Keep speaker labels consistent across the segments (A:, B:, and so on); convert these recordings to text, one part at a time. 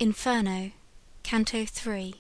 A: Inferno, Canto 3.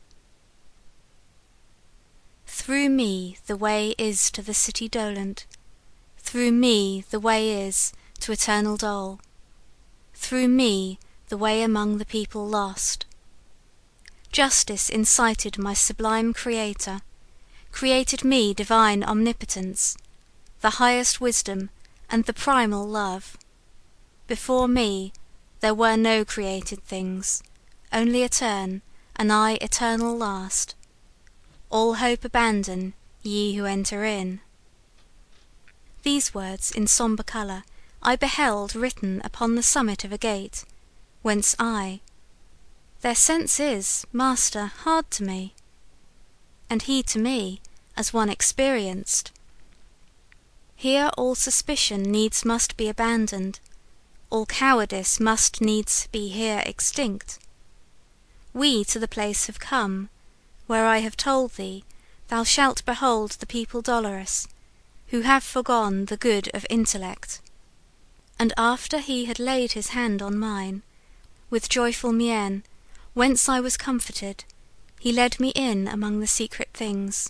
A: Through me the way is to the city dolent, through me the way is to eternal dole, through me the way among the people lost. Justice incited my sublime Creator, created me divine omnipotence, the highest wisdom and the primal love. Before me there were no created things, only etern, and I eternal last. All hope abandon, ye who enter in. These words in sombre colour I beheld written upon the summit of a gate, whence their sense is, Master, hard to me, and he to me, as one experienced. Here all suspicion needs must be abandoned, all cowardice must needs be here extinct. We to the place have come, where I have told thee thou shalt behold the people dolorous, who have forgone the good of intellect. And after he had laid his hand on mine, with joyful mien, whence I was comforted, he led me in among the secret things.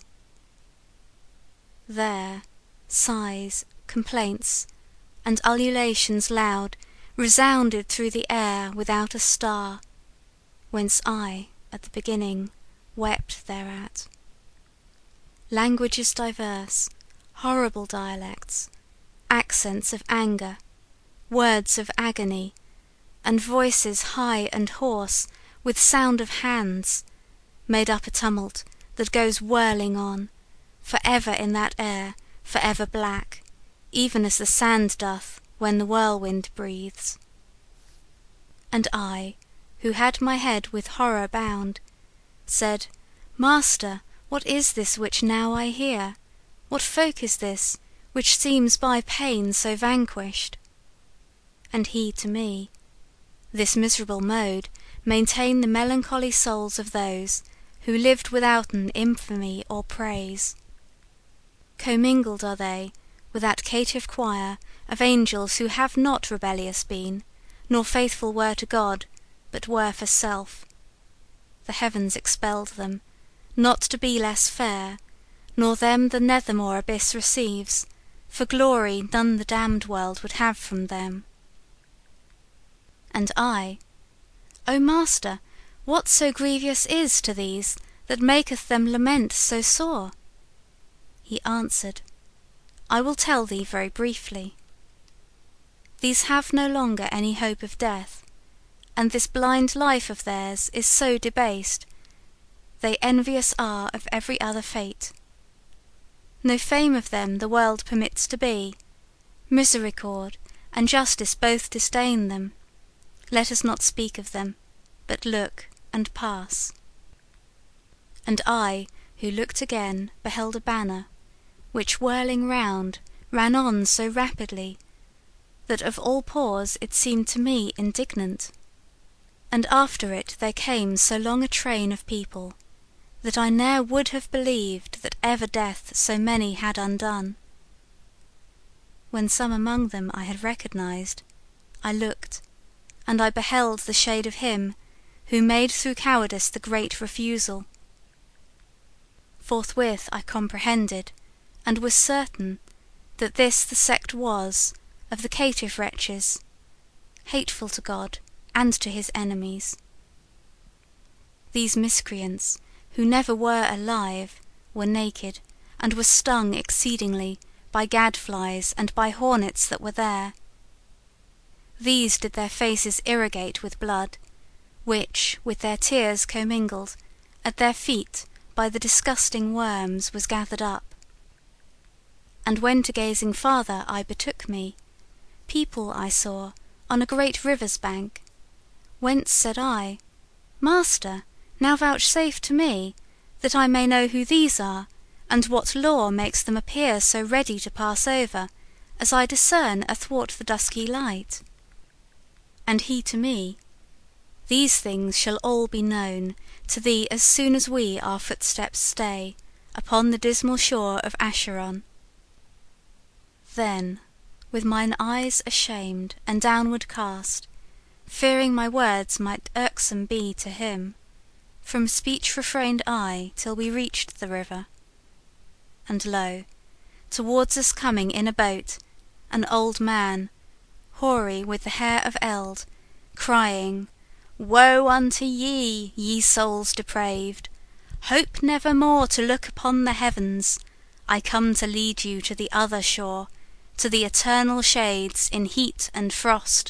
A: There sighs, complaints, and ululations loud resounded through the air without a star, whence I, at the beginning, wept thereat. Languages diverse, horrible dialects, accents of anger, words of agony, and voices high and hoarse with sound of hands, made up a tumult that goes whirling on, for ever in that air, for ever black, even as the sand doth when the whirlwind breathes. And I, who had my head with horror bound, said, Master, what is this which now I hear? What folk is this, which seems by pain so vanquished? And he to me, This miserable mode maintain the melancholy souls of those who lived withouten infamy or praise. Commingled are they with that caitiff choir of angels who have not rebellious been, nor faithful were to God, but were for self. The heavens expelled them, not to be less fair, nor them the nethermore abyss receives, for glory none the damned world would have from them. And I, O Master, what so grievous is to these that maketh them lament so sore? He answered, I will tell thee very briefly. These have no longer any hope of death, and this blind life of theirs is so debased, they envious are of every other fate. No fame of them the world permits to be, misericorde and justice both disdain them. Let us not speak of them, but look and pass. And I, who looked again, beheld a banner, which whirling round ran on so rapidly, that of all pause it seemed to me indignant. And after it there came so long a train of people, that I ne'er would have believed that ever death so many had undone. When some among them I had recognized, I looked, and I beheld the shade of him who made through cowardice the great refusal. Forthwith I comprehended, and was certain, that this the sect was of the caitiff wretches, hateful to God and to his enemies. These miscreants, who never were alive, were naked, and were stung exceedingly by gadflies and by hornets that were there. These did their faces irrigate with blood, which, with their tears commingled, at their feet by the disgusting worms was gathered up. And when to gazing farther I betook me, people I saw on a great river's bank, whence said I, Master, now vouchsafe to me, that I may know who these are, and what law makes them appear so ready to pass over, as I discern athwart the dusky light. And he to me, These things shall all be known to thee as soon as we our footsteps stay upon the dismal shore of Acheron. Then, with mine eyes ashamed and downward cast, fearing my words might irksome be to him, from speech refrained I till we reached the river. And lo, towards us coming in a boat, an old man, hoary with the hair of eld, crying, "Woe unto ye, ye souls depraved! Hope never more to look upon the heavens. I come to lead you to the other shore, to the eternal shades in heat and frost.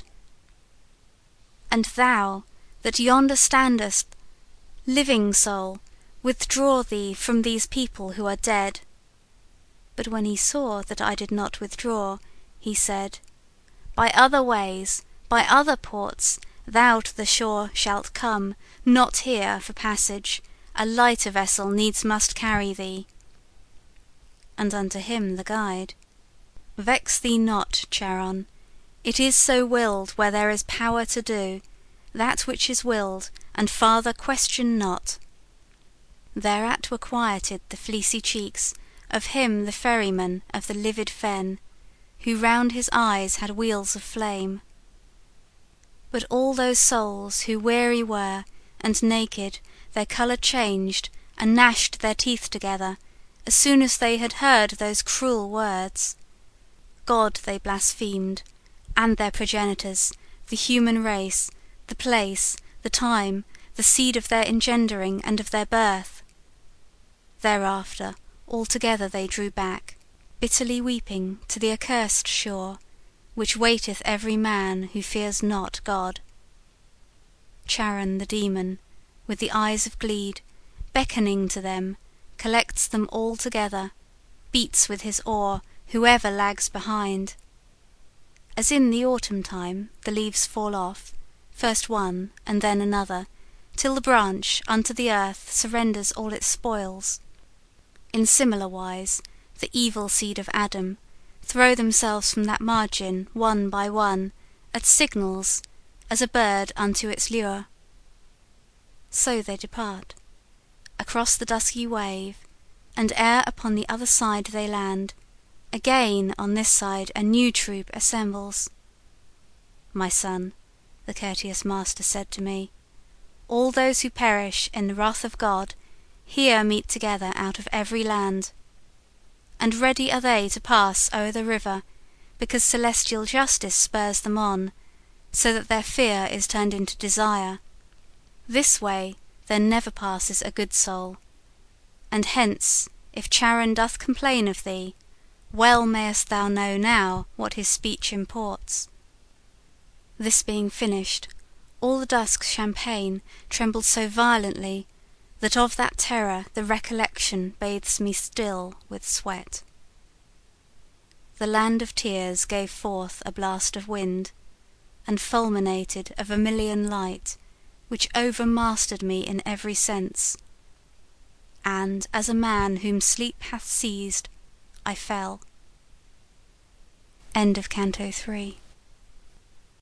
A: And thou, that yonder standest, living soul, withdraw thee from these people who are dead." But when he saw that I did not withdraw, he said, "By other ways, by other ports, thou to the shore shalt come, not here for passage. A lighter vessel needs must carry thee." And unto him the guide, "Vex thee not, Charon, it is so willed where there is power to do that which is willed, and farther question not." Thereat were quieted the fleecy cheeks of him the ferryman of the livid fen, who round his eyes had wheels of flame. But all those souls who weary were, and naked, their colour changed, and gnashed their teeth together, as soon as they had heard those cruel words. God they blasphemed, and their progenitors, the human race, the place, the time, the seed of their engendering and of their birth. Thereafter all together they drew back, bitterly weeping, to the accursed shore, which waiteth every man who fears not God. Charon the demon, with the eyes of gleed, beckoning to them, collects them all together, beats with his oar whoever lags behind. As in the autumn time the leaves fall off, first one and then another, till the branch unto the earth surrenders all its spoils, in similar wise the evil seed of Adam throw themselves from that margin one by one, at signals, as a bird unto its lure. So they depart across the dusky wave, and ere upon the other side they land, again on this side a new troop assembles. "My son," the courteous master said to me, "all those who perish in the wrath of God here meet together out of every land. And ready are they to pass o'er the river, because celestial justice spurs them on, so that their fear is turned into desire. This way there never passes a good soul. And hence, if Charon doth complain of thee, well mayst thou know now what his speech imports." This being finished, all the dusk champaign trembled so violently, that of that terror the recollection bathes me still with sweat. The land of tears gave forth a blast of wind, and fulminated a vermilion light, which overmastered me in every sense, and as a man whom sleep hath seized, I fell. End of Canto 3.